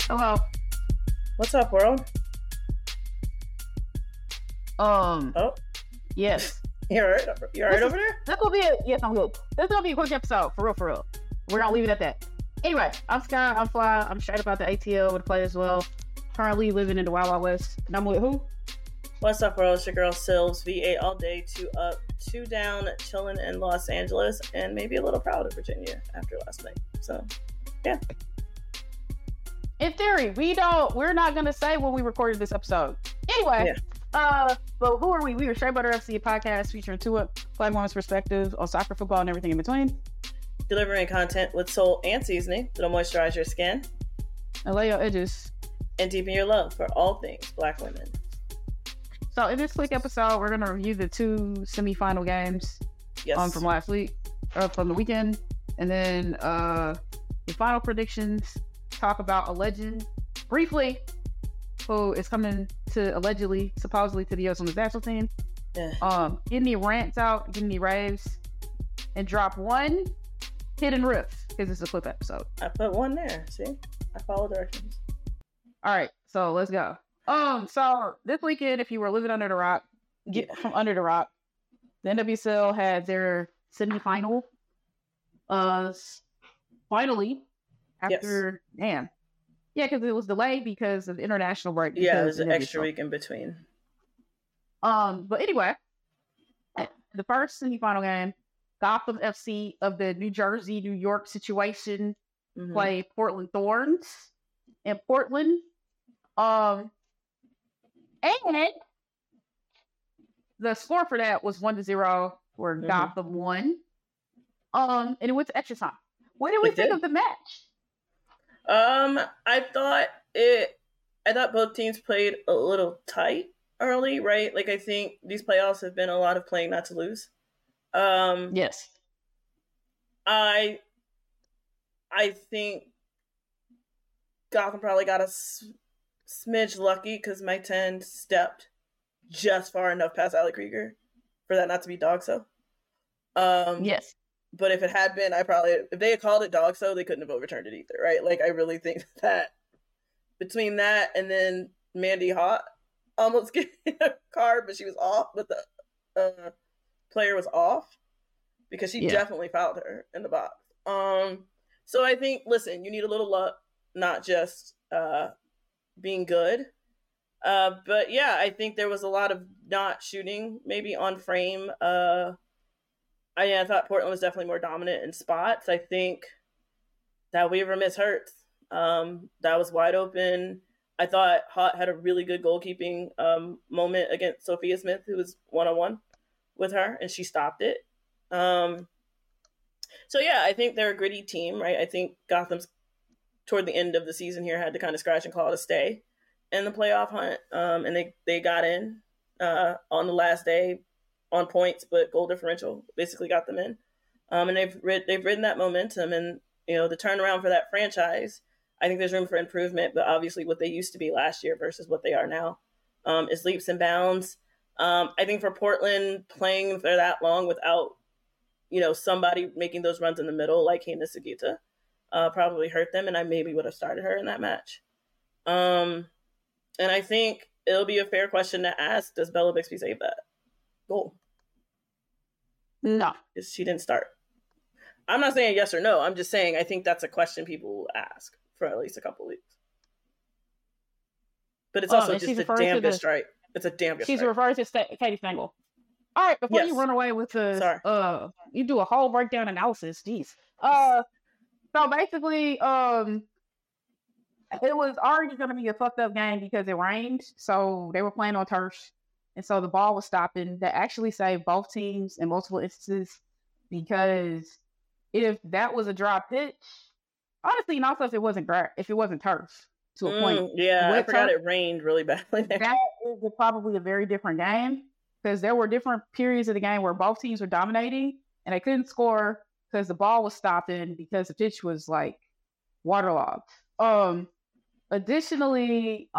Hello. What's up, world? Oh, yes. You alright? You alright over there? That's gonna be yes, I'm good. That's gonna be a quick episode, for real. We're gonna leave it at that. Anyway, I'm Sky, I'm Fly, I'm straight about the ATL with play as well. Currently living in the Wild Wild West. And I'm with who? What's up, world? It's your girl Silves, VA all day, 2 up, 2 down, chilling in Los Angeles, and maybe a little proud of Virginia after last night. So, yeah. In theory, we're not gonna say when we recorded this episode. Anyway, but who are we? We are Straight Butter FC, a podcast featuring two Black women's perspectives on soccer, football, and everything in between. Delivering content with soul and seasoning that'll moisturize your skin And lay your edges. and deepen your love for all things Black women. So in this quick episode, we're gonna review the two semifinal games from last week, from the weekend, and then the final predictions. Talk about a legend briefly who is coming to supposedly to the US Women's National Team. Yeah. Get any rants out, get any raves, and drop one hidden riff because it's a clip episode. I put one there. See, I follow directions. All right, so let's go. So this weekend, if you were living under the rock, get from under the rock. The NWSL had their semifinal. Finally, after because it was delayed because of international break. Yeah, there's an extra week in between. But anyway, the first semifinal game, Gotham FC of the New Jersey, New York situation played Portland Thorns in Portland. And the score for that was 1-0 where Gotham won. And it went to extra time. What did we think of the match? I thought both teams played a little tight early, right? Like, I think these playoffs have been a lot of playing not to lose. Yes. I think Gotham probably got a smidge lucky because Mike 10 stepped just far enough past Allie Krieger for that not to be dog-so. Yes. But if it had been, if they had called it dog-so, they couldn't have overturned it either, right? Like, I really think that between that and then Mandy Hott almost getting a card, but she was off, but the player was off because she definitely fouled her in the box. So I think, listen, you need a little luck, not just being good. But yeah, I think there was a lot of not shooting, maybe on frame. I thought Portland was definitely more dominant in spots. I think that Weaver miss Hurts. That was wide open. I thought Hott had a really good goalkeeping moment against Sophia Smith, who was one-on-one with her, and she stopped it. So yeah, I think they're a gritty team, right? I think Gotham's toward the end of the season here had to kind of scratch and claw to stay in the playoff hunt, and they got in on the last day on points, but goal differential basically got them in. And they've ridden that momentum, and the turnaround for that franchise, I think there's room for improvement, but obviously what they used to be last year versus what they are now is leaps and bounds. I think for Portland, playing for that long without somebody making those runs in the middle like Hina Sugita probably hurt them, and I maybe would have started her in that match. And I think it'll be a fair question to ask, does Bella Bixby save that goal? No. Because she didn't start. I'm not saying yes or no. I'm just saying I think that's a question people will ask for at least a couple weeks. But it's also just a damn good strike. It's a damn good strike. She's referred to Katie Stengel. All right, before you run away with the you do a whole breakdown analysis. Jeez. So basically, it was already going to be a fucked up game because it rained. So they were playing on turf. And so the ball was stopping. That actually saved both teams in multiple instances because if that was a dry pitch, honestly, and also if it wasn't turf to a point. Yeah, I forgot it rained really badly there. That is probably a very different game because there were different periods of the game where both teams were dominating and they couldn't score because the ball was stopping because the pitch was like waterlogged. Additionally,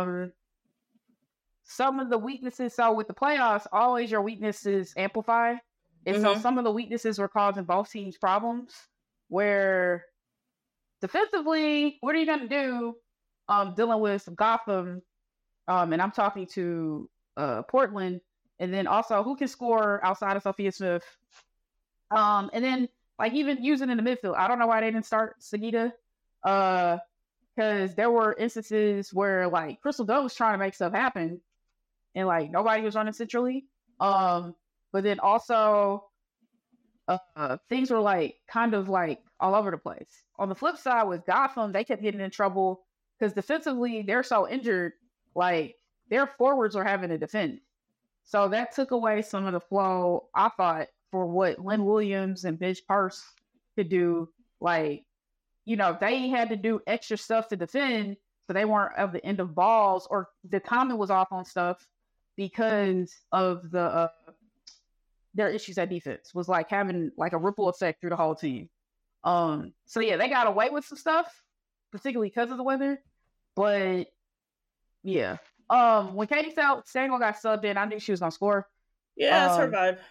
some of the weaknesses, so with the playoffs, always your weaknesses amplify. And so some of the weaknesses were causing both teams problems where defensively, what are you going to do? dealing with Gotham, and I'm talking to Portland, and then also who can score outside of Sophia Smith, and then like even using in the midfield. I don't know why they didn't start Sagita, because there were instances where like Crystal Dunn was trying to make stuff happen, and like nobody was running centrally. But then also things were like kind of like all over the place. On the flip side with Gotham, they kept getting in trouble because defensively they're so injured, like their forwards are having to defend. So that took away some of the flow, I thought, for what Lynn Williams and Midge Purse could do. Like, you know, they had to do extra stuff to defend, so they weren't at the end of balls, or the comment was off on stuff because of the their issues at defense was like having like a ripple effect through the whole team. So yeah, they got away with some stuff, particularly because of the weather. But yeah, when Katie Samuel got subbed in, I knew she was gonna score. Yeah, that's her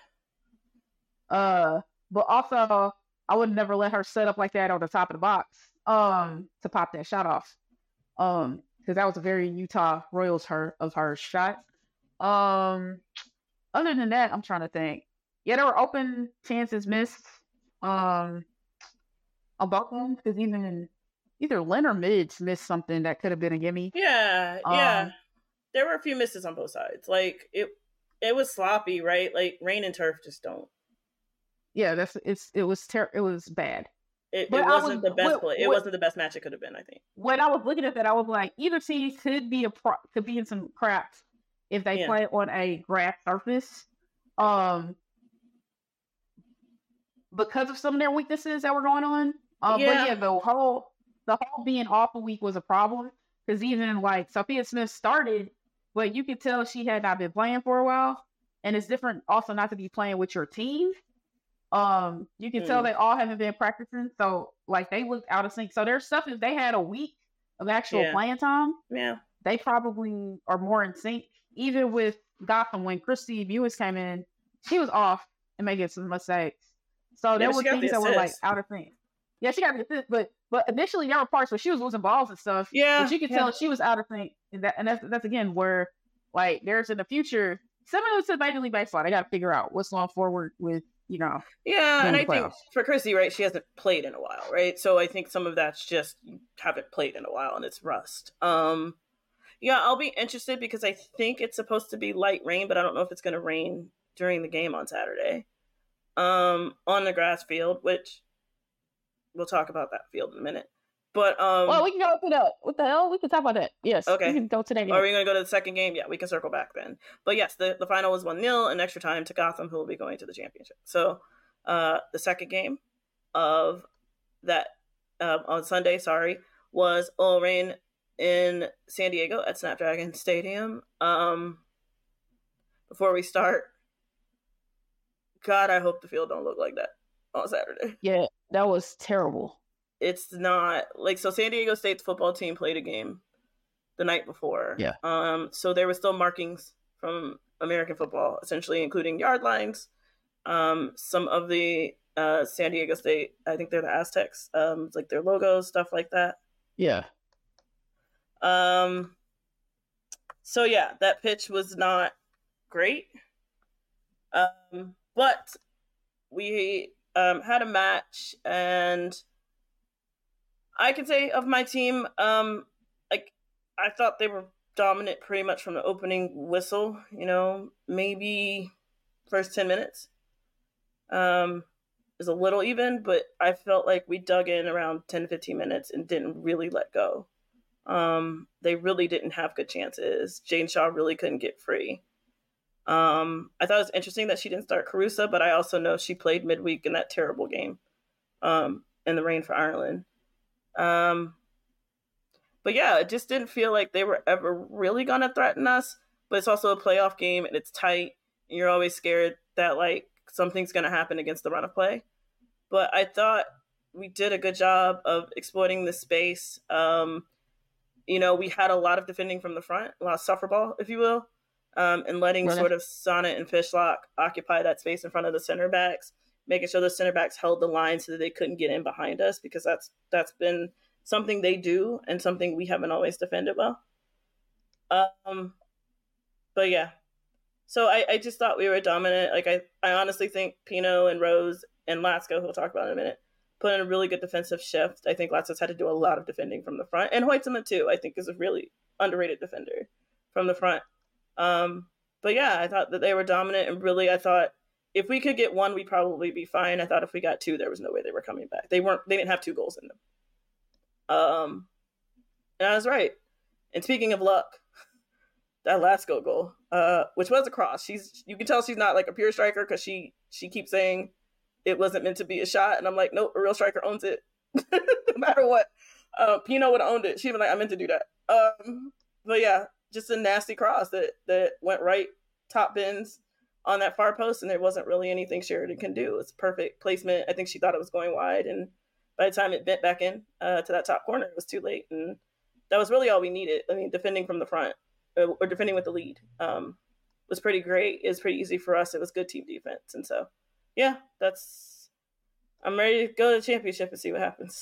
vibe. But also, I would never let her set up like that on the top of the box to pop that shot off. Because that was a very Utah Royals of her shot. Other than that, I'm trying to think. Yeah, there were open chances missed on both of them, because either Lynn or Midge missed something that could have been a gimme. Yeah. There were a few misses on both sides. Like it was sloppy, right? Like rain and turf just don't. Yeah, it was bad. It wasn't the best play. It wasn't the best match it could have been, I think. When I was looking at that, I was like, either team could be in some cracks if they play on a grass surface. Because of some of their weaknesses that were going on. But yeah, the whole being off a week was a problem, because even like Sophia Smith started, but you could tell she had not been playing for a while, and it's different also not to be playing with your team. You can tell they all haven't been practicing, so like they looked out of sync. So there's stuff, if they had a week of actual playing time, they probably are more in sync. Even with Gotham, when Christy Mewis came in, she was off and making some mistakes. So there were things that were like out of sync. Yeah, she got the assist, but initially there were parts where she was losing balls and stuff. Yeah, but you could tell she was out of sync, and that's again where like there's in the future similar to Major League Baseball, they got to figure out what's going forward with, you know. Yeah, and I think for Chrissy, right, she hasn't played in a while, right? So I think some of that's just you haven't played in a while and it's rust. Yeah, I'll be interested because I think it's supposed to be light rain, but I don't know if it's going to rain during the game on Saturday. On the grass field, which we'll talk about that field in a minute. But well, we can go to the what the hell? We can talk about that. Yes. Okay. We can go to that game. Are we going to go to the second game? Yeah, we can circle back then. But yes, the final was 1-0 in extra time to Gotham, who will be going to the championship. So the second game of that on Sunday, was all rain in San Diego at Snapdragon Stadium. Before we start, God, I hope the field don't look like that on Saturday. Yeah, that was terrible. It's not like, so San Diego State's football team played a game the night before. Yeah. So there were still markings from American football, essentially, including yard lines. Some of the San Diego State, I think they're the Aztecs, like their logos, stuff like that. Yeah. So yeah, that pitch was not great. But we had a match, and I can say of my team, like I thought they were dominant pretty much from the opening whistle, you know, maybe first 10 minutes. Is a little even, but I felt like we dug in around 10 to 15 minutes and didn't really let go. They really didn't have good chances. Jane Shaw really couldn't get free. I thought it was interesting that she didn't start Carusa, but I also know she played midweek in that terrible game in the rain for Ireland. But yeah, it just didn't feel like they were ever really going to threaten us. But it's also a playoff game, and it's tight, and you're always scared that like something's going to happen against the run of play. But I thought we did a good job of exploiting the space. You know, we had a lot of defending from the front, a lot of suffer ball, if you will. And letting sort of Sonnet and Fishlock occupy that space in front of the center backs, making sure the center backs held the line so that they couldn't get in behind us, because that's been something they do and something we haven't always defended well. But yeah, so I just thought we were dominant. Like I honestly think Pino and Rose and Latsko, who we'll talk about in a minute, put in a really good defensive shift. I think Latsko's had to do a lot of defending from the front, and Hoytsema too. I think is a really underrated defender from the front. But yeah, I thought that they were dominant, and really, I thought if we could get one, we'd probably be fine. I thought if we got two, there was no way they were coming back. They didn't have 2 goals in them. And I was right. And speaking of luck, that Latsko goal, which was a cross. You can tell she's not like a pure striker because she keeps saying it wasn't meant to be a shot, and I'm like, nope, a real striker owns it, no matter what. Pino would have owned it. She'd been like, I meant to do that. But yeah, just a nasty cross that went right top bins on that far post, and there wasn't really anything Sheridan can do. It's perfect placement. I think she thought it was going wide, and by the time it bent back in to that top corner, it was too late, and that was really all we needed. I mean, defending from the front or defending with the lead was pretty great. It was pretty easy for us. It was good team defense, and so yeah, I'm ready to go to the championship and see what happens.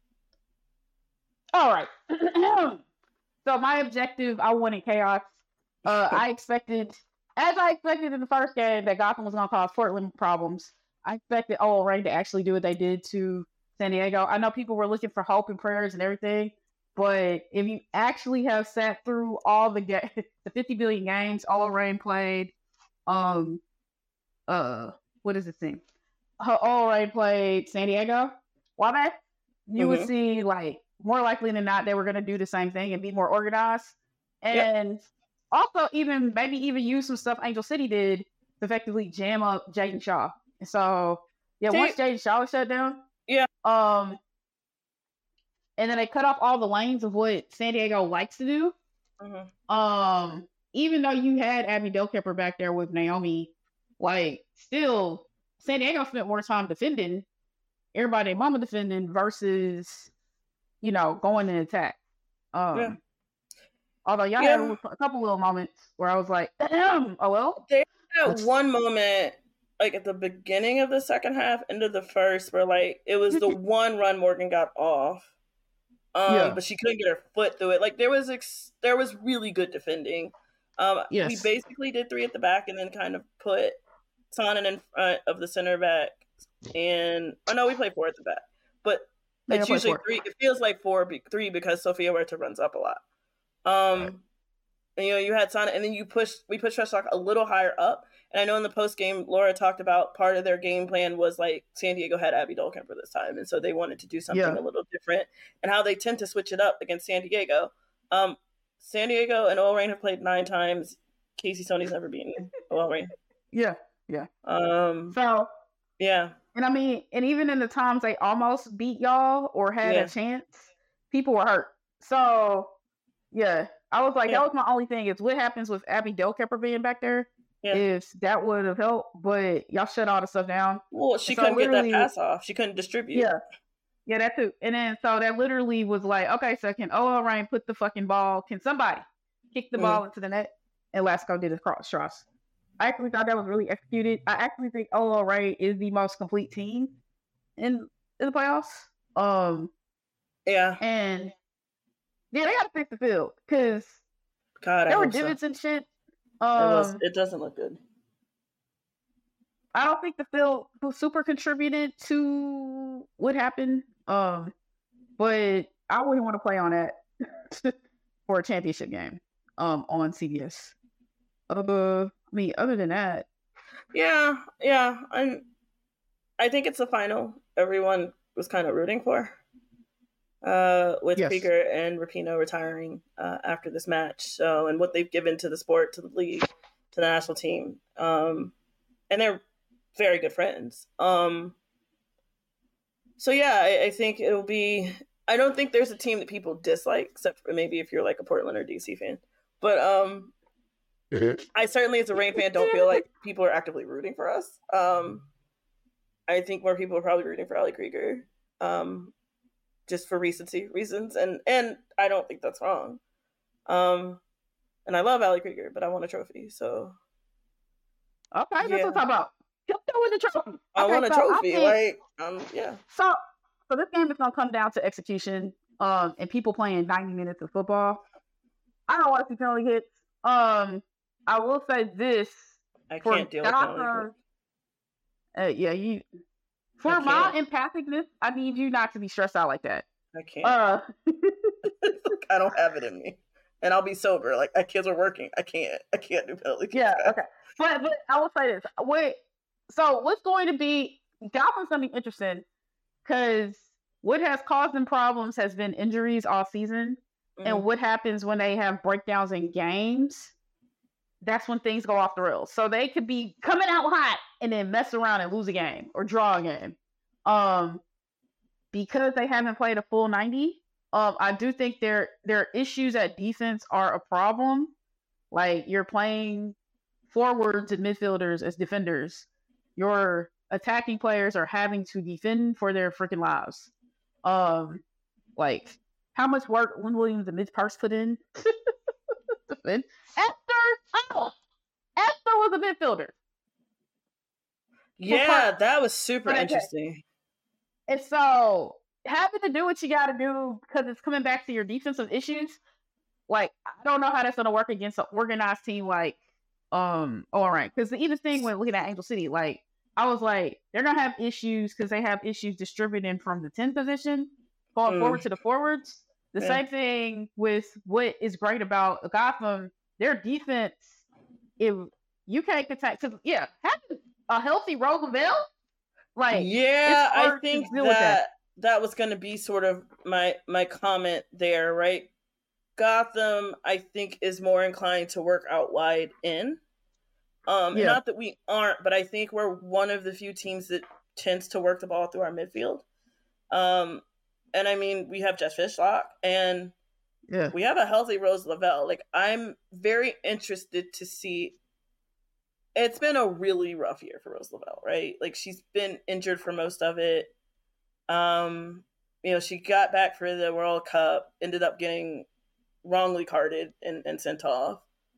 All right. So my objective, I wanted chaos. I expected in the first game that Gotham was going to cause Portland problems. I expected OL Reign to actually do what they did to San Diego. I know people were looking for hope and prayers and everything, but if you actually have sat through all the 50 billion games OL Reign played, what is this thing? OL Reign played San Diego. You would see like more likely than not they were going to do the same thing and be more organized, and also maybe even use some stuff Angel City did to effectively jam up Jaden Shaw. And so once Jaden Shaw was shut down, and then they cut off all the lanes of what San Diego likes to do. Mm-hmm. Even though you had Abby Delkemper back there with Naomi, like still San Diego spent more time defending, everybody mama defending versus, going in attack. Although y'all had a couple little moments where I was like, oh well. There was one moment like at the beginning of the second half, into the first, where like it was the one run Morgan got off. But she couldn't get her foot through it. Like there was really good defending. We basically did 3 at the back and then kind of put Sonnen in front of the center back. And we played 4 at the back, but it's usually 3. It feels like 3 because Sofia Huerta runs up a lot. And you had Sonnen, and then we pushed Feshlock a little higher up. And I know in the post game, Laura talked about part of their game plan was like San Diego had Abby Delkemper this time, and so they wanted to do something a little different. And how they tend to switch it up against San Diego. San Diego and OL Reign have played 9 times. Casey Stoney's never beaten OL Reign. Yeah. So yeah, and I mean, and even in the times they almost beat y'all or had a chance, people were hurt. So yeah, I was like, that was my only thing is what happens with Abby Delkemper being back there. If that would have helped, but y'all shut all the stuff down. Well, she couldn't get that pass off. She couldn't distribute. Yeah, that too. And then so that literally was like, okay, so can OL Reign put the fucking ball? Can somebody kick the ball into the net? And Latsko did his cross. I actually thought that was really executed. I actually think OL Reign is the most complete team in the playoffs. And they got to fix the field because there were divots and shit. It doesn't look good. I don't think the field super contributed to what happened. But I wouldn't want to play on that for a championship game on CBS. I mean, other than that, I think it's the final everyone was kind of rooting for. With Krieger and Rapinoe retiring after this match, and what they've given to the sport, to the league, to the national team, and they're very good friends. I think it'll be. I don't think there's a team that people dislike, except for maybe if you're like a Portland or DC fan. But I certainly, as a Reign fan, don't feel like people are actively rooting for us. I think more people are probably rooting for Ali Krieger. Just for recency reasons, and I don't think that's wrong. And I love Ali Krieger, but I want a trophy. So okay, that's what I'm talking about. Keep going with the trophy. I want a trophy. So this game is gonna come down to execution. and people playing 90 minutes of football. I don't want to see penalty hits. I will say this. I can't deal with penalty hits. For my empathicness, I need you not to be stressed out like that. I can't. I don't have it in me. And I'll be sober. Like, my kids are working. I can't do penalty kicks. Yeah, okay. But I will say this. So what's going to be, Gotham's going to be interesting because what has caused them problems has been injuries all season. Mm-hmm. And what happens when they have breakdowns in games, that's when things go off the rails. So they could be coming out hot and then mess around and lose a game or draw a game. Because they haven't played a full 90, I do think their issues at defense are a problem. Like, you're playing forwards and midfielders as defenders. Your attacking players are having to defend for their freaking lives. Like, how much work Lynn Williams and Mitch Parks put in? Defend. Esther was a midfielder. Yeah, that was super interesting. And so, having to do what you got to do because it's coming back to your defensive issues. Like, I don't know how that's going to work against an organized team like Alright. Because even thing when looking at Angel City, like, I was like, they're going to have issues because they have issues distributing from the 10 position, going forward to the forwards. The same thing with what is great about Gotham, their defense, if you can't protect, because, having a healthy Rose Lavelle, like, I think that was going to be sort of my comment there, right? Gotham, I think, is more inclined to work out wide in. Not that we aren't, but I think we're one of the few teams that tends to work the ball through our midfield. And I mean, we have Jess Fishlock, and we have a healthy Rose Lavelle. Like, I'm very interested to see. It's been a really rough year for Rose Lavelle, right? Like, she's been injured for most of it. She got back for the World Cup, ended up getting wrongly carded and sent off.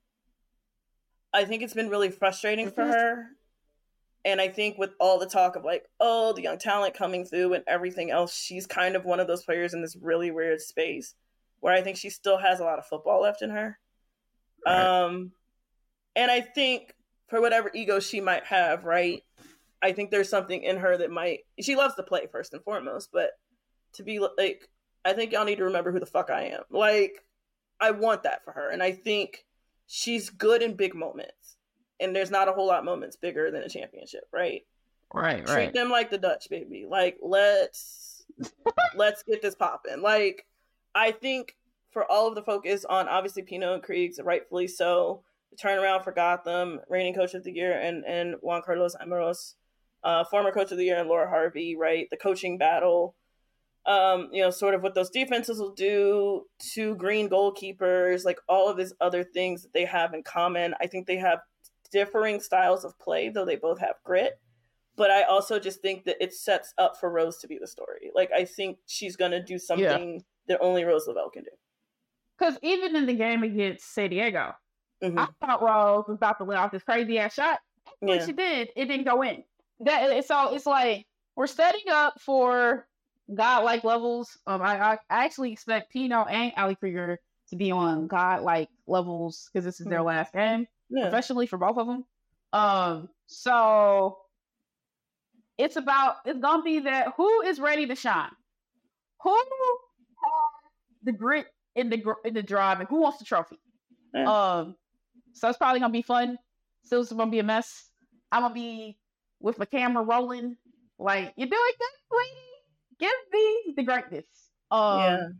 I think it's been really frustrating for her. And I think with all the talk of like, the young talent coming through and everything else, she's kind of one of those players in this really weird space where I think she still has a lot of football left in her. Right. And I think for whatever ego she might have, right, I think there's something in her that she loves to play first and foremost, but to be like, I think y'all need to remember who the fuck I am. Like, I want that for her. And I think she's good in big moments. And there's not a whole lot of moments bigger than a championship, right? Right. Treat them like the Dutch, baby. Like, let's get this popping. Like, I think for all of the focus on obviously Pino and Kriegs, rightfully so, the turnaround for Gotham, reigning coach of the year, and Juan Carlos Amoros, former coach of the year, and Laura Harvey, right? The coaching battle, sort of what those defenses will do, two green goalkeepers, like all of these other things that they have in common. I think they have differing styles of play, though they both have grit. But I also just think that it sets up for Rose to be the story. Like, I think she's going to do something that only Rose Lavelle can do. Because even in the game against San Diego, I thought Rose was about to let off this crazy ass shot. When she did, it didn't go in. So it's like we're setting up for godlike levels. I actually expect Pino and Ali Krieger to be on godlike levels because this is their last game professionally for both of them. So it's gonna be that who is ready to shine, who has the grit in the drive, and who wants the trophy. So it's probably gonna be fun. Still, it's gonna be a mess. I'm gonna be with my camera rolling, like, you're doing good, lady. Give me the greatness. I'm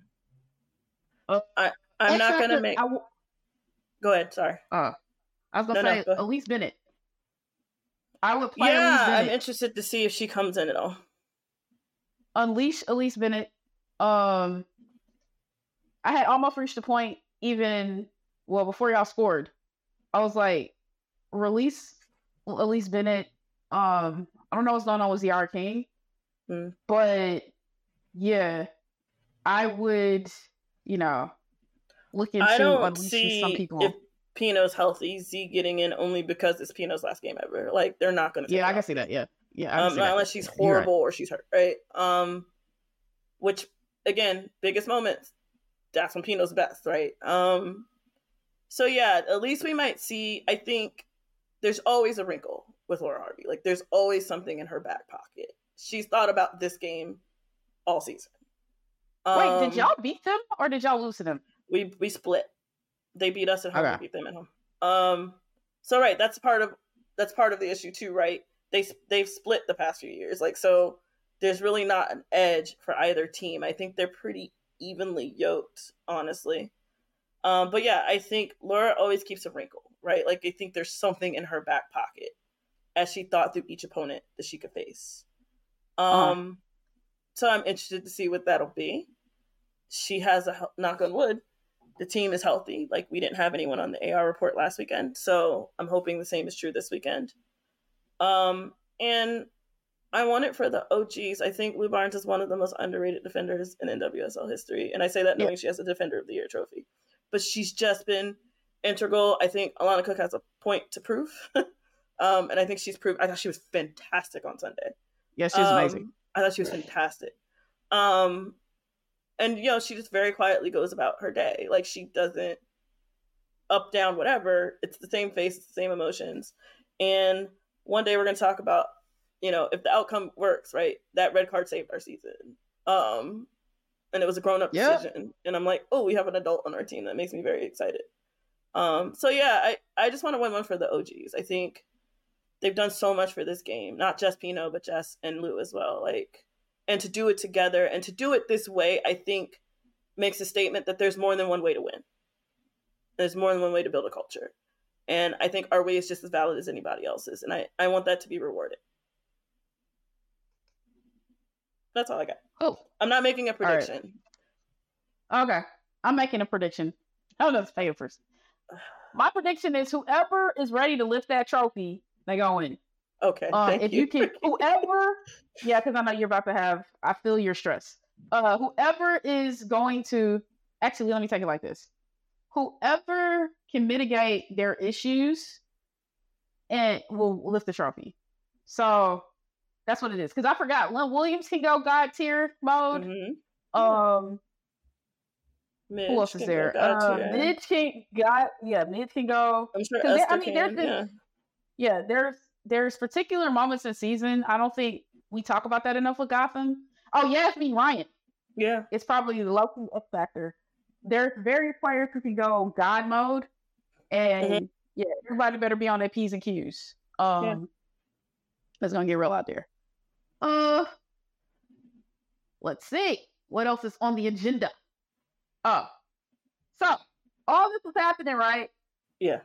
not gonna make. Go ahead. Sorry. I was gonna say Elise Bennett. I would play Elise Bennett. I'm interested to see if she comes in at all. Unleash Elise Bennett. I had almost reached the point before y'all scored. I was like, release Elise Bennett. I don't know what's going on with Ziara King. But yeah, I would, look into unleashing some people. If Pino's healthy, Z getting in only because it's Pino's last game ever. Like, they're not going to. Yeah, I can see that. Yeah. Unless she's horrible or she's hurt, right? Which again, biggest moments, that's when Pino's best, right? So yeah, at least we might see, I think there's always a wrinkle with Laura Harvey. Like, there's always something in her back pocket. She's thought about this game all season. Wait, did y'all beat them or did y'all lose to them? We split. They beat us at home. Okay. We beat them at home. So right, that's part of the issue too, right? They've split the past few years. Like, so there's really not an edge for either team. I think they're pretty evenly yoked, honestly. But yeah, I think Laura always keeps a wrinkle, right? Like, I think there's something in her back pocket as she thought through each opponent that she could face. So I'm interested to see what that'll be. She has a knock on wood. The team is healthy. Like, we didn't have anyone on the AR report last weekend, so I'm hoping the same is true this weekend. And I want it for the OGs. I think Lou Barnes is one of the most underrated defenders in NWSL history, and I say that knowing she has a Defender of the Year trophy. But she's just been integral. I think Alana Cook has a point to prove, and I think she's proved. I thought she was fantastic on Sunday. Yeah, she was amazing. I thought she was fantastic. And, you know, she just very quietly goes about her day. Like, she doesn't up, down, whatever. It's the same face, the same emotions. And one day we're going to talk about, you know, if the outcome works, right? That red card saved our season. And it was a grown-up decision. And I'm like, oh, we have an adult on our team. That makes me very excited. So, yeah, I just want to win one for the OGs. I think they've done so much for this game. Not just Pino, but Jess and Lou as well. Like, and to do it together and to do it this way, I think makes a statement that there's more than one way to win. There's more than one way to build a culture. And I think our way is just as valid as anybody else's. And I want that to be rewarded. That's all I got. Oh, I'm not making a prediction. Right. Okay. I'm making a prediction. I don't know if it's first. My prediction is whoever is ready to lift that trophy, they go in. Okay. If you can, whoever, because I know you're about to have, I feel your stress. Whoever is going to, actually, let me take it like this. Whoever can mitigate their issues and will lift the trophy. So that's what it is. Because I forgot, Lynn Williams can go God tier mode. Mm-hmm. Who else is there? Midge can go. I'm sure Esther can. There's particular moments in season. I don't think we talk about that enough with Gotham. Oh, Yasmin Ryan. Yeah. It's probably the local X factor. There's various players who can go God mode. And everybody better be on their P's and Q's. It's gonna get real out there. Let's see. What else is on the agenda? So all this was happening, right? Yeah.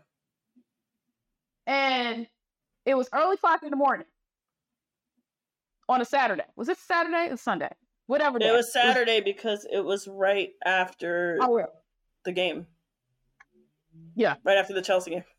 And it was early 5 in the morning on a Saturday. Was it Saturday or Sunday? Whatever day. It was Saturday because it was right after the game. Yeah. Right after the Chelsea game.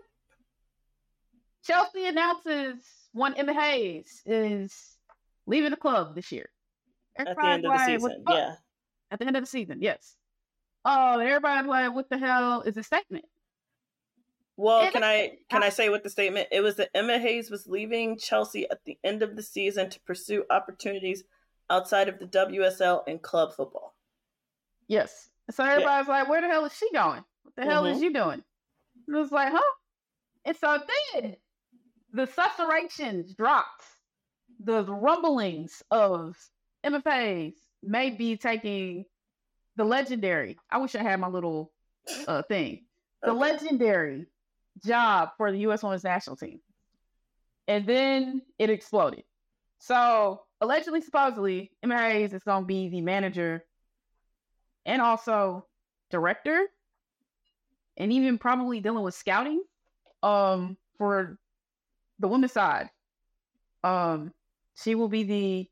Chelsea announces one Emma Hayes is leaving the club this year. At the end of the season, yeah. At the end of the season, yes. Oh, everybody's like, what the hell is the statement? Well, can I say what the statement? It was that Emma Hayes was leaving Chelsea at the end of the season to pursue opportunities outside of the WSL and club football. Yes. So everybody's like, where the hell is she going? What the hell is you doing? And it was like, huh? And so then the susurrations dropped. The rumblings of Emma Hayes may be taking the legendary. I wish I had my little thing. The legendary job for the U.S. Women's National Team. And then it exploded. So, allegedly, supposedly, Emma Hayes is going to be the manager and also director and even probably dealing with scouting for the women's side. She will be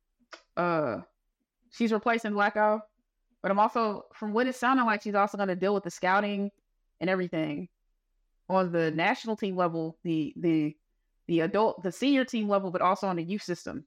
she's replacing Blacko, but I'm also, from what it sounded like, she's also going to deal with the scouting and everything on the national team level, the adult, the senior team level, but also on the youth system,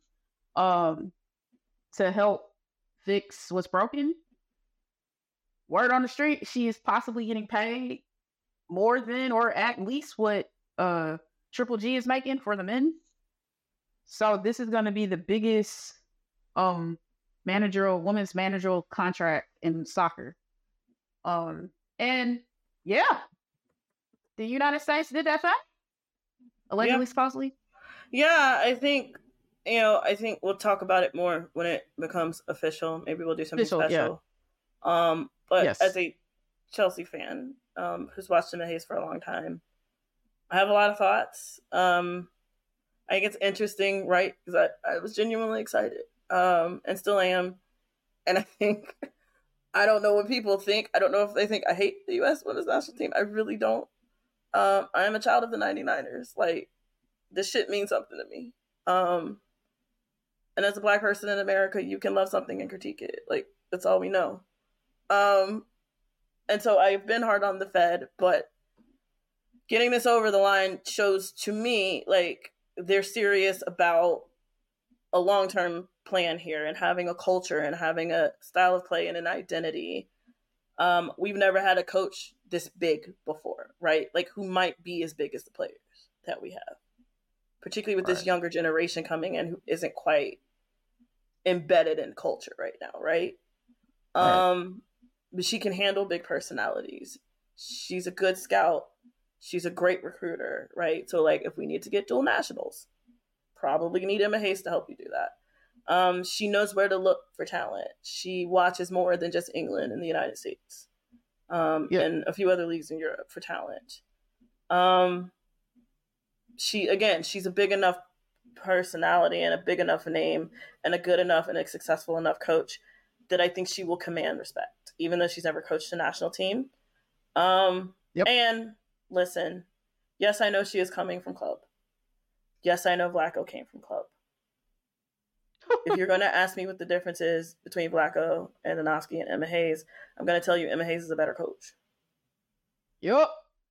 to help fix what's broken. Word on the street, she is possibly getting paid more than, or at least what Triple G is making for the men. So this is going to be the biggest women's managerial contract in soccer. And yeah, the United States did that thing, allegedly, supposedly. Yeah, I think we'll talk about it more when it becomes official. Maybe we'll do something special. Yeah. But as a Chelsea fan, who's watched Emma Hayes for a long time, I have a lot of thoughts. I think it's interesting, right? Because I was genuinely excited, and still am. And I think, I don't know what people think. I don't know if they think I hate the U.S. women's national team. I really don't. I am a child of the 99ers. Like, this shit means something to me. And as a Black person in America, you can love something and critique it. Like, that's all we know. And so I've been hard on the Fed, but getting this over the line shows to me, like, they're serious about a long-term plan here and having a culture and having a style of play and an identity. We've never had a coach this big before, right? Like, who might be as big as the players that we have, particularly with this younger generation coming in who isn't quite embedded in culture right now, right? But she can handle big personalities. She's a good scout. She's a great recruiter, right? So, like, if we need to get dual nationals, probably need Emma Hayes to help you do that. She knows where to look for talent. She watches more than just England and the United States, and a few other leagues in Europe for talent. She's a big enough personality and a big enough name and a good enough and a successful enough coach that I think she will command respect, even though she's never coached a national team. And listen, yes, I know she is coming from club. Yes, I know Vlatko came from club. If you're going to ask me what the difference is between Vlatko and Andonovski and Emma Hayes, I'm going to tell you Emma Hayes is a better coach. Yep.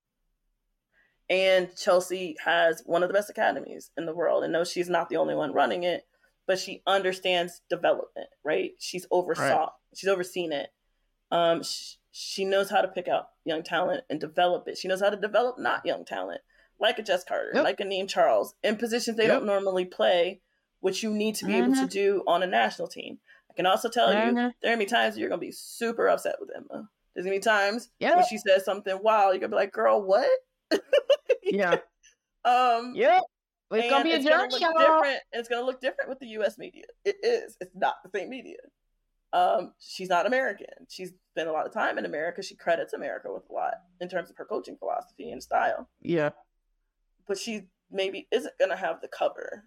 And Chelsea has one of the best academies in the world. And no, she's not the only one running it, but she understands development, right? She's overseen it. She knows how to pick out young talent and develop it. She knows how to develop not young talent, like a Jess Carter, like a Niamh Charles, in positions they don't normally play, which you need to be able to do on a national team. I can also tell you, there are going to be times you're going to be super upset with Emma. There's going to be times when she says something wild, you're going to be like, girl, what? It's going to be a journey. It's going to look different with the U.S. media. It is. It's not the same media. She's not American. She's spent a lot of time in America. She credits America with a lot in terms of her coaching philosophy and style. Yeah. But she maybe isn't going to have the cover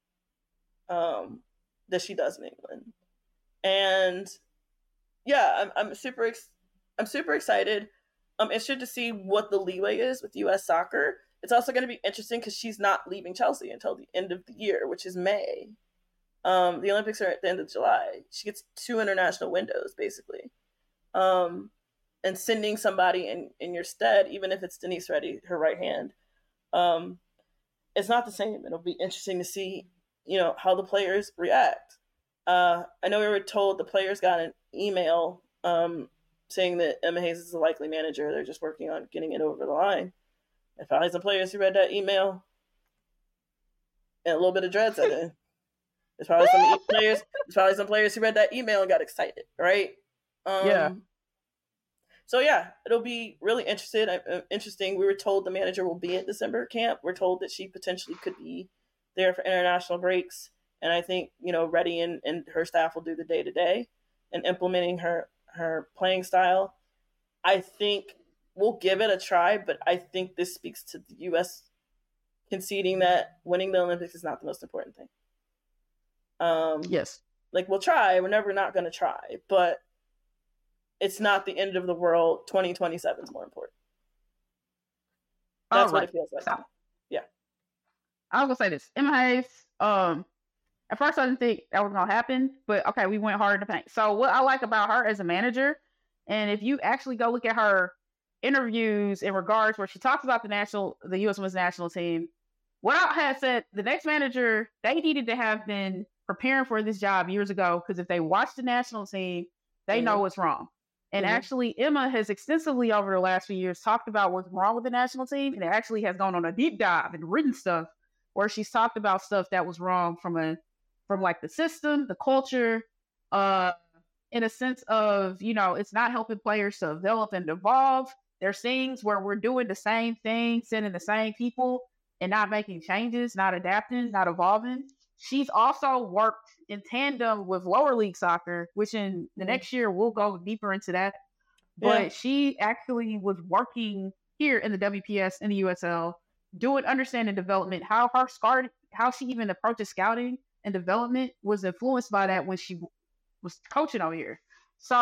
that she does in England. And yeah, I'm super excited. I'm interested to see what the leeway is with U.S. soccer. It's also going to be interesting because she's not leaving Chelsea until the end of the year, which is May. The Olympics are at the end of July. She gets 2 international windows, basically. And sending somebody in your stead, even if it's Denise Reddy, her right hand, it's not the same. It'll be interesting to see, how the players react. I know we were told the players got an email saying that Emma Hayes is a likely manager. They're just working on getting it over the line. And probably some players who read that email and a little bit of dread set in. There's probably some players who read that email and got excited, right? So yeah, it'll be really interesting. We were told the manager will be at December camp. We're told that she potentially could be there for international breaks. And I think, Reddy and her staff will do the day-to-day and implementing her playing style. I think we'll give it a try, but I think this speaks to the U.S. conceding that winning the Olympics is not the most important thing. Like, we'll try. We're never not going to try, but it's not the end of the world. 2027 is more important. That's what it feels like. Yeah. I was going to say this. Emma Hayes, at first I didn't think that was going to happen, but okay, we went hard in the paint. So what I like about her as a manager, and if you actually go look at her interviews in regards where she talks about the U.S. women's national team, what I had said, the next manager, they needed to have been preparing for this job years ago, because if they watch the national team, they know what's wrong. And actually, Emma has extensively over the last few years talked about what's wrong with the national team, and actually has gone on a deep dive and written stuff where she's talked about stuff that was wrong from like the system, the culture, in a sense of, it's not helping players to develop and evolve. There's things where we're doing the same thing, sending the same people, and not making changes, not adapting, not evolving. She's also worked in tandem with lower league soccer, which in the next year we'll go deeper into that. But she actually was working here in the WPS, in the USL, doing understanding development, how she even approaches scouting and development was influenced by that when she was coaching over here. So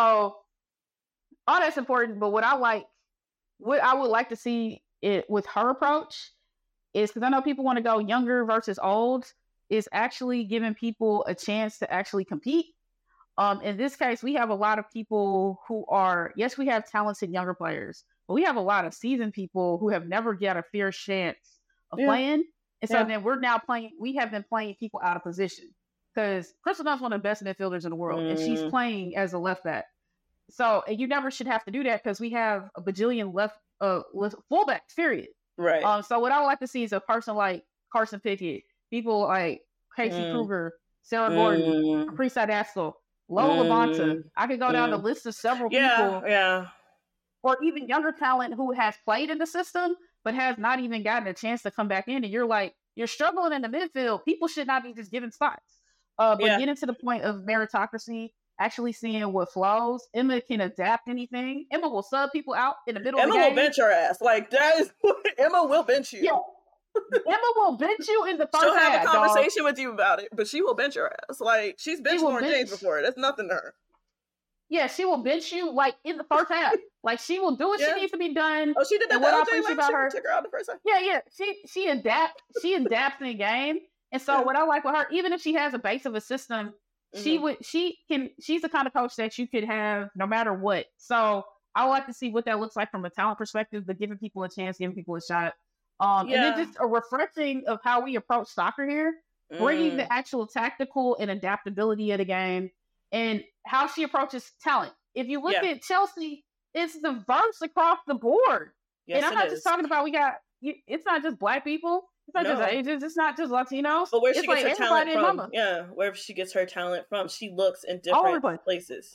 all that's important. But what I would like to see it with her approach is, because I know people want to go younger versus old, is actually giving people a chance to actually compete. In this case, we have a lot of people who are, yes, we have talented younger players, but we have a lot of seasoned people who have never got a fair chance of playing. And so then we have been playing people out of position, because Crystal Dunn's one of the best midfielders in the world, and she's playing as a left back. So, and you never should have to do that, because we have a bajillion left fullbacks, period. Right. So what I would like to see is a person like Carson Pickett, people like Casey Kruger, Sarah Gordon, Caprice Adasco, Lola Bonta. I could go down the list of several people. Yeah. Or even younger talent who has played in the system, but has not even gotten a chance to come back in. And you're struggling in the midfield. People should not be just giving spots. But getting to the point of meritocracy, actually seeing what flows. Emma can adapt anything. Emma will sub people out in the middle of the game. Emma will bench your ass. Like, that is, Emma will bench you. Yeah. Emma will bench you in the first She'll have half, a conversation with you about it, but she will bench your ass. Like, she's benched Lauren James before. That's nothing to her. Yeah, she will bench you, like, in the first half. Like, she will do what she needs to be done. Oh, she did that. And what I appreciate about her, took her out the first half. Yeah. She adapts in the game. And so what I like with her, even if she has a base of a system, she's the kind of coach that you could have no matter what. So I would like to see what that looks like from a talent perspective, but giving people a chance, giving people a shot. And then just a refreshing of how we approach soccer here, bringing the actual tactical and adaptability of the game, and how she approaches talent. If you look at Chelsea, it's diverse across the board. Yes, and I'm not just talking about it's not just Black people. It's not just Asians. It's not just Latinos. But where she gets her talent from. Mama. Yeah, where she gets her talent from. She looks in different places.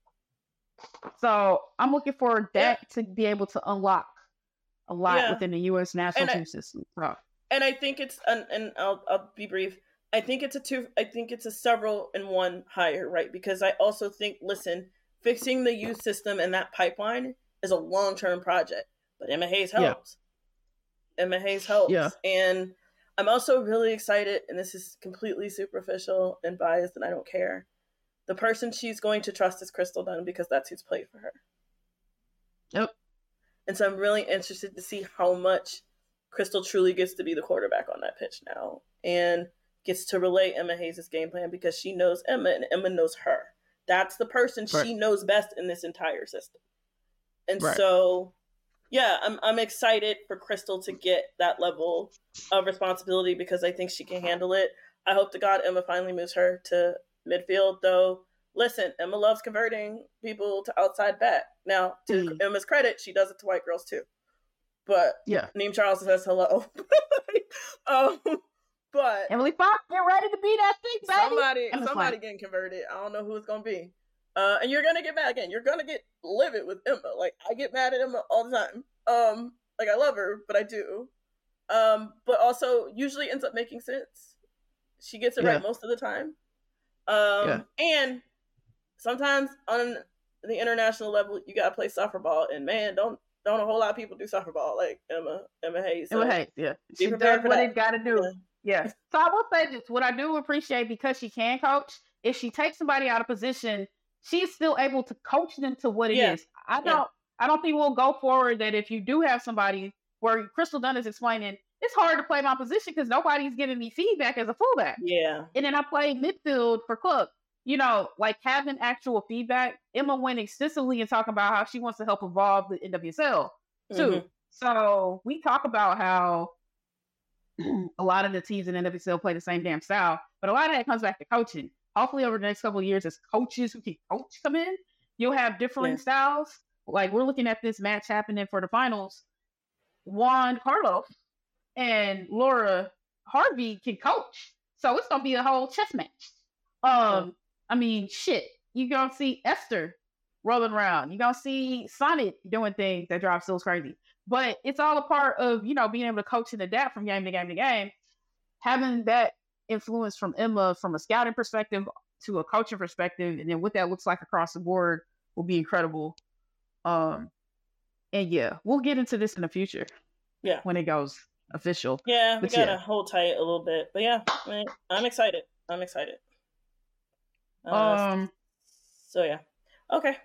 So I'm looking for that to be able to unlock a lot within the U.S. national team system. So. And I think it's, and I'll be brief. I think it's a several in one hire, right? Because I also think, fixing the youth system and that pipeline is a long-term project. But Emma Hayes helps. Emma Hayes helps. Yeah. And I'm also really excited, and this is completely superficial and biased, and I don't care. The person she's going to trust is Crystal Dunn, because that's who's played for her. Yep. And so I'm really interested to see how much Crystal truly gets to be the quarterback on that pitch now, and gets to relay Emma Hayes' game plan, because she knows Emma and Emma knows her. That's the person she knows best in this entire system. And so, I'm excited for Crystal to get that level of responsibility, because I think she can handle it. I hope to God Emma finally moves her to midfield, though. Listen, Emma loves converting people to outside back. Now, to Emma's credit, she does it to white girls too. But Neem Charles says hello. But Emily Fox, get ready to be that thing, baby. Somebody getting converted. I don't know who it's gonna be. And you're gonna get mad again. You're gonna get livid with Emma. Like, I get mad at Emma all the time. Like, I love her, but I do. But also usually ends up making sense. She gets it right most of the time. And sometimes on the international level, you gotta play soccer ball, and man, don't a whole lot of people do soccer ball like Emma Hayes. So Emma Hayes, she does what they've got to do. Yeah. So I will say this: what I do appreciate, because she can coach, if she takes somebody out of position, she's still able to coach them to what it is. I don't think we'll go forward that if you do have somebody where Crystal Dunn is explaining, it's hard to play my position because nobody's giving me feedback as a fullback. Yeah. And then I play midfield for Cook. Like having actual feedback. Emma went extensively and talking about how she wants to help evolve the NWSL too. Mm-hmm. So we talk about how a lot of the teams in NWSL play the same damn style, but a lot of that comes back to coaching. Hopefully over the next couple of years, as coaches who can coach come in, you'll have differing styles. Like, we're looking at this match happening for the finals. Juan Carlos and Laura Harvey can coach. So it's going to be a whole chess match. I mean, shit. you're going to see Esther rolling around. You're going to see Sonic doing things that drive Sills crazy. But it's all a part of, you know, being able to coach and adapt from game to game to game. Having that influence from Emma from a scouting perspective to a coaching perspective, and then what that looks like across the board will be incredible. And yeah, we'll get into this in the future. Yeah. When it goes official. Yeah, we gotta hold tight a little bit. But yeah, I'm excited. So yeah. Okay.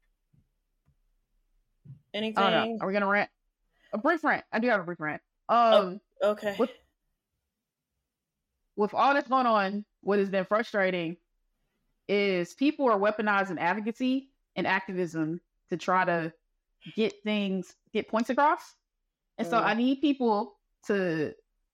Anything? Oh, no. Are we gonna rant? A brief rant. I do have a brief rant. Okay. With all that's going on, what has been frustrating is people are weaponizing advocacy and activism to try to get points across. And so I need people to,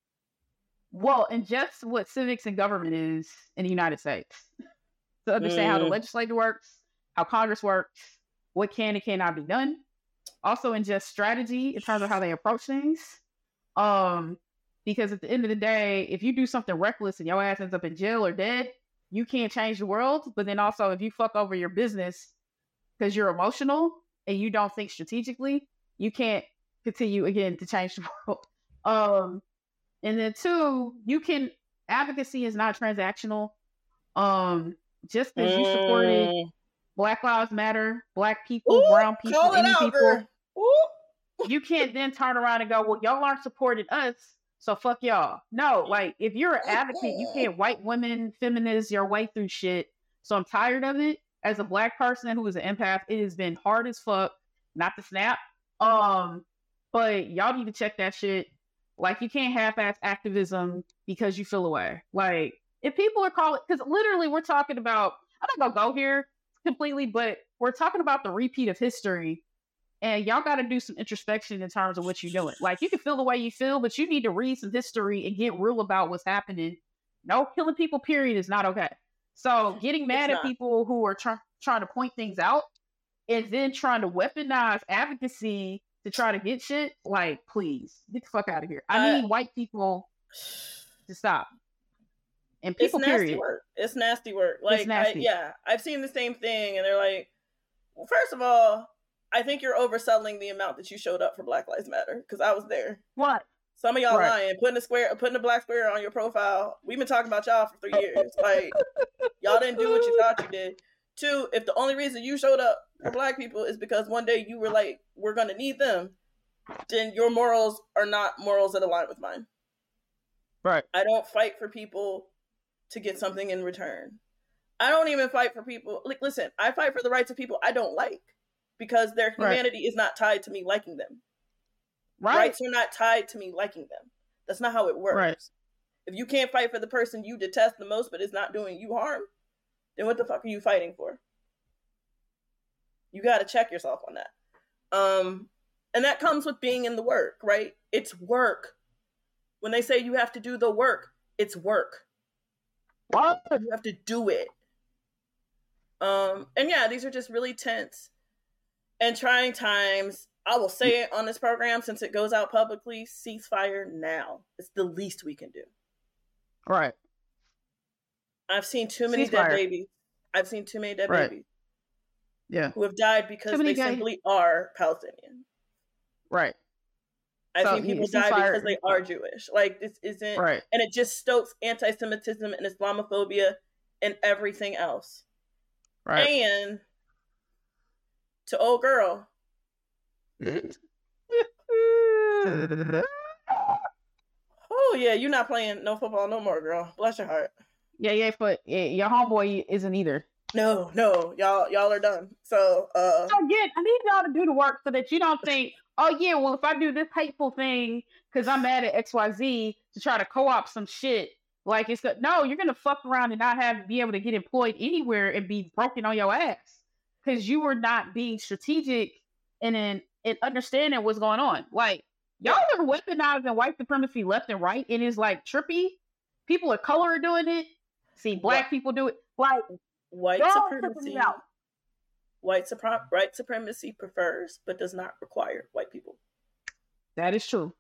and just what civics and government is in the United States, to understand how the legislature works, how Congress works, what can and cannot be done. Also in just strategy in terms of how they approach things. Because at the end of the day, if you do something reckless and your ass ends up in jail or dead, you can't change the world. But then also if you fuck over your business because you're emotional and you don't think strategically, you can't continue again to change the world. And then 2, advocacy is not transactional. Just as you supported Black Lives Matter, Black people, brown people, Indian people, you can't then turn around and go, well, y'all aren't supporting us, so fuck y'all. No, like if you're an advocate, you can't white women, feminists your way through shit. So I'm tired of it. As a Black person who is an empath, it has been hard as fuck not to snap. But y'all need to check that shit. Like, you can't half-ass activism because you feel away. Like, if people are calling, because literally we're talking about, I'm not gonna go here completely, but we're talking about the repeat of history, and y'all got to do some introspection in terms of what you're doing. Like, you can feel the way you feel, but you need to read some history and get real about what's happening. No killing people, period, is not okay. So getting mad at people who are trying to point things out and then trying to weaponize advocacy to try to get shit, like, please, get the fuck out of here. I need white people to stop. And people, it's nasty period. Work. It's nasty work. Like, I've seen the same thing, and they're like, well, first of all, I think you're overselling the amount that you showed up for Black Lives Matter, because I was there. What? Some of y'all lying, putting a black square on your profile. We've been talking about y'all for 3 years. Like, y'all didn't do what you thought you did. 2, if the only reason you showed up for Black people is because one day you were like, we're going to need them, then your morals are not morals that align with mine. Right. I don't fight for people to get something in return. I don't even fight for people. Like, listen, I fight for the rights of people I don't like because their humanity is not tied to me liking them. Right. Rights are not tied to me liking them. That's not how it works. Right. If you can't fight for the person you detest the most, but it's not doing you harm, then what the fuck are you fighting for? You got to check yourself on that. And that comes with being in the work, right? It's work. When they say you have to do the work, it's work. What? You have to do it. And yeah, these are just really tense and trying times. I will say it on this program, since it goes out publicly, ceasefire now. It's the least we can do. Right. I've seen too many dead babies. Babies. Yeah. Who have died because they simply are Palestinian. Right. I've seen people die because they are Jewish. Like, this isn't... Right. And it just stokes anti-Semitism and Islamophobia and everything else. Right. And to old girl... Oh yeah, you're not playing no football no more, girl. Bless your heart. Yeah, but your homeboy isn't either. No, y'all are done. So again, I need y'all to do the work so that you don't think, oh yeah, well if I do this hateful thing because I'm mad at XYZ to try to co-opt some shit, like no, you're gonna fuck around and not be able to get employed anywhere and be broken on your ass because you were not being strategic and understanding what's going on. Like, y'all are weaponizing white supremacy left and right, and it's like trippy. People of color are doing it. See, Black people do it. Like, white supremacy prefers but does not require white people. That is true.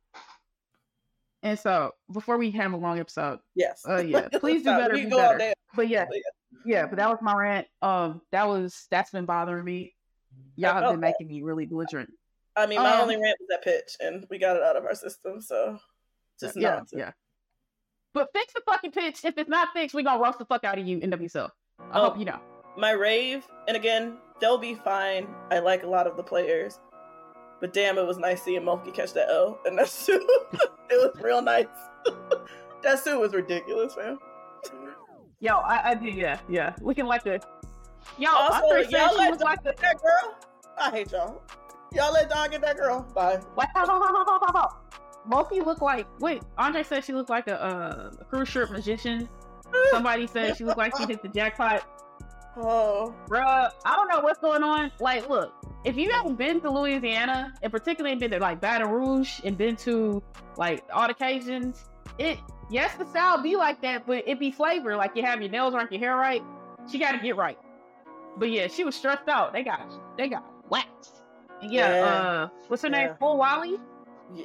And so, before we have a long episode, yes, please do better. Be better. But yeah, Yeah, but that was my rant. That's been bothering me. Y'all have been making me really belligerent. I mean, my only rant was that pitch, and we got it out of our system, so just nonsense. Yeah. But fix the fucking pitch. If it's not fixed, we gonna roast the fuck out of you, NWSL. I hope you know. My rave, and again, they'll be fine. I like a lot of the players, but damn, it was nice seeing Mulkey catch that L, and that suit. It was real nice. That suit was ridiculous, man. Yo, I did, yeah. Looking like the. Yo, also, y'all let Dawn get that girl. I hate y'all. Y'all let Dawn get that girl. Bye. Mulkey looked like. Wait, Andre said she looked like a cruise ship magician. Somebody said she looked like she hit the jackpot. Oh, bruh, I don't know what's going on. Like, look, if you haven't been to Louisiana, and particularly been to like Baton Rouge and been to like all the Cajuns, yes, the style be like that, but it be flavor. Like you have your nails right, your hair right. She got to get right. But yeah, she was stressed out. They got waxed. Yeah. What's her name? Full Wally. Yeah.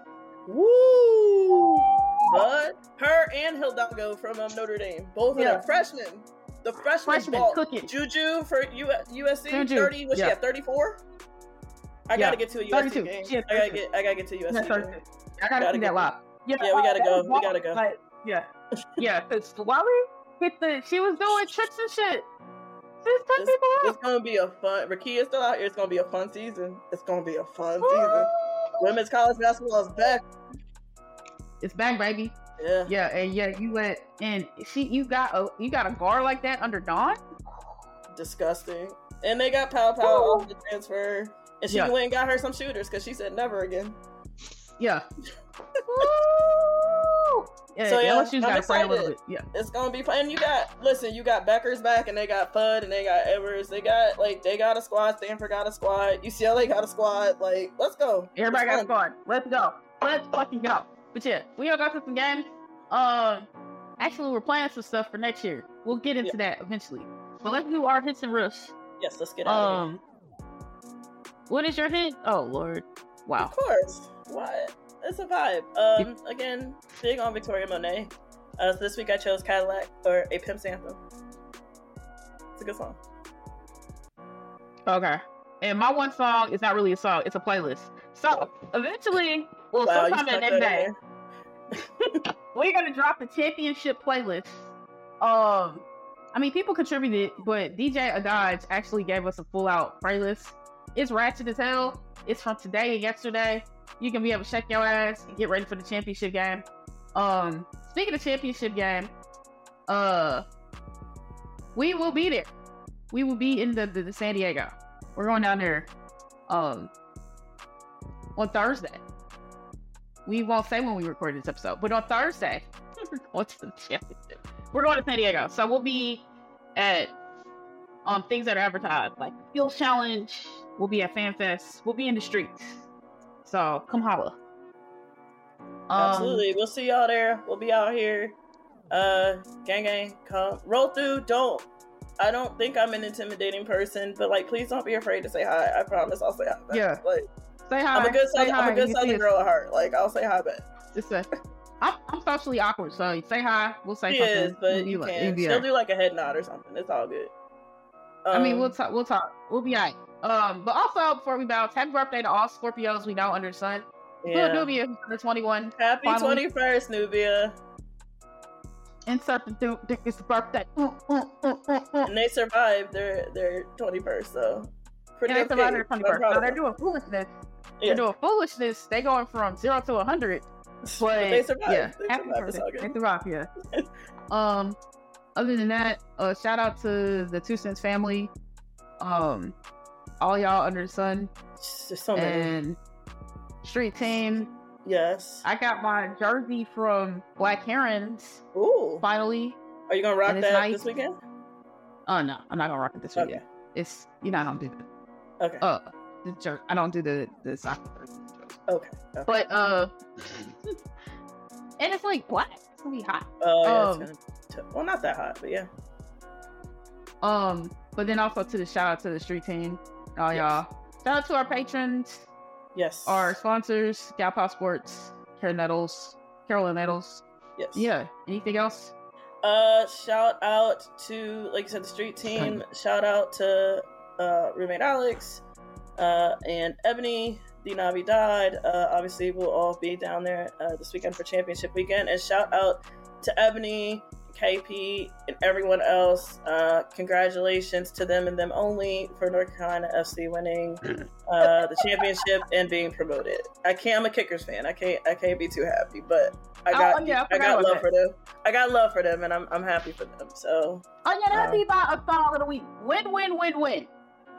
Woo! But her and Hidalgo from Notre Dame, both of them freshmen. The freshman cooking. Juju for USC. Juju. 30. Was she at 34? I gotta get to a USC 32. game. I gotta get to a USC game. I gotta see that live. Yeah, we gotta go. We gotta go. Like, yeah. Because Wally she was doing tricks and shit. It's gonna be a fun. Rakia's still out here. It's gonna be a fun season. Season. Women's college basketball is back. It's back, baby. Yeah, and you went and you got a guard like that under Dawn. Disgusting. And they got Pow off the transfer, and she went and got her some shooters because she said never again. Yeah. So LSU's got to play a little bit. Yeah, it's gonna be fun. You got Becker's back, and they got Fudd, and they got Edwards. They got a squad. Stanford got a squad. UCLA got a squad. Like, let's go. Everybody got a squad. Let's go. Let's fucking go. But yeah, we all got to some games. Actually, we're planning some stuff for next year. We'll get into that eventually. But let's do our hits and riffs. Yes, let's get out of here. What is your hit? Oh Lord, wow. Of course. What? It's a vibe. Again, big on Victoria Monet. This week I chose Cadillac or A Pimp's Anthem. It's a good song. Okay. And my one song is not really a song, it's a playlist. So eventually, sometime that next day, we're gonna drop the championship playlist. I mean, people contributed, but DJ Adaj actually gave us a full out playlist. It's ratchet as hell. It's from today and yesterday. You can be able to check your ass and get ready for the championship game. Speaking of championship game, we will be there. We will be in the San Diego. We're going down there on Thursday. We won't say when we record this episode, but on Thursday, what's the championship? We're going to San Diego, so we'll be at things that are advertised, like Field Challenge. We'll be at FanFest. We'll be in the streets. So come holla. Absolutely. We'll see y'all there. We'll be out here. Gang, come. Roll through. I don't think I'm an intimidating person, but like, please don't be afraid to say hi. I promise I'll say hi back. Yeah. Like, say hi. I'm a good Southern girl at heart. Like, I'll say hi back. I'm socially awkward, so say hi. We'll say something. Is, but you can. She'll do like a head nod or something. It's all good. I mean, we'll talk. We'll be alright. But also before we bounce, happy birthday to all Scorpios we know under the sun. Yeah. Nubia, the 21. Happy 21st, Nubia. Insert the it's the birthday. And they survived their 21st, so pretty good. They survived their 21st. Now they're doing foolishness. Yeah. They're doing foolishness. They going from 0 to 100. But they survived. Yeah, happy birthday. They survived. Yeah. Other than that, shout out to the 2 Cents family. All y'all under the sun. There's so many. And Street Team. Yes. I got my jersey from Black Herons. Ooh. Finally. Are you gonna rock that this weekend? Oh no, I'm not gonna rock it this weekend. It's I don't do that. Okay. I don't do the soccer jersey. Okay. But and it's like black. It's gonna be hot. Oh yeah, well, not that hot, but yeah. But then also shout out to the Street Team. Y'all. Shout out to our patrons. Yes. Our sponsors, Gal Pop Sports, Carolyn Nettles. Yes. Yeah. Anything else? Shout out to, like you said, the street team. Shout out to roommate Alex and Ebony. The Navi died. Obviously, we'll all be down there this weekend for championship weekend. And shout out to Ebony, KP, and everyone else. Congratulations to them and them only for North Carolina FC winning the championship and being promoted. I'm a Kickers fan. I can't be too happy, but I got love for them. I got love for them, and I'm happy for them. So that'd be about a song of the week. Win. Win.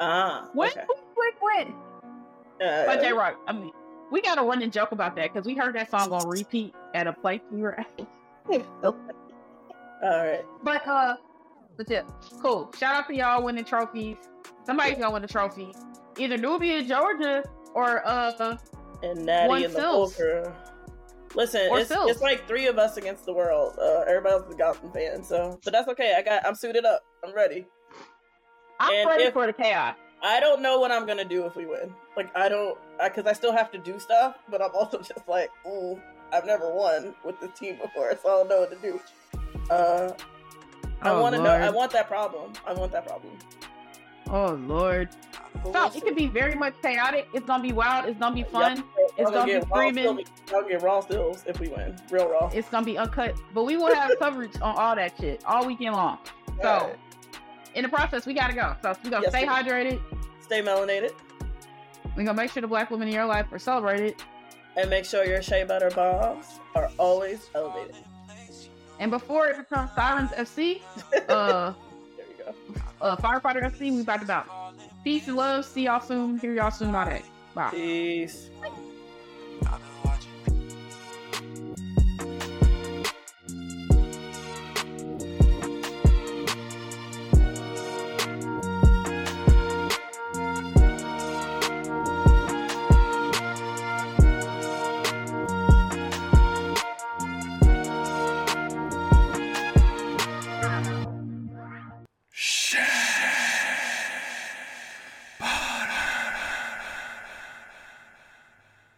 But J Rock, I mean, we got a running joke about that because we heard that song on repeat at a place we were at. All right. But yeah, cool. Shout out to y'all winning trophies. Somebody's gonna win a trophy. Either Nubia, Georgia, or and Natty and the Poker. Listen, it's like 3 of us against the world. Everybody else is a Gotham fan, so but that's okay. I'm suited up. I'm ready. I'm ready for the chaos. I don't know what I'm gonna do if we win. Like because I still have to do stuff, but I'm also just like, I've never won with this team before, so I don't know what to do. I want to know. I want that problem. Oh Lord! So it could be very much chaotic. It's gonna be wild. It's gonna be fun. It's gonna be screaming. I'll get raw stills if we win. Real raw. It's gonna be uncut, but we will have coverage on all that shit all weekend long. So in the process, we gotta go. So we gonna stay hydrated, stay melanated. We gonna make sure the Black women in your life are celebrated, and make sure your shea butter bombs are always elevated. And before it becomes Sirens FC, there you go. Firefighter FC, we about to bounce. Peace and love. See y'all soon. Hear y'all soon. All that. Bye. Peace.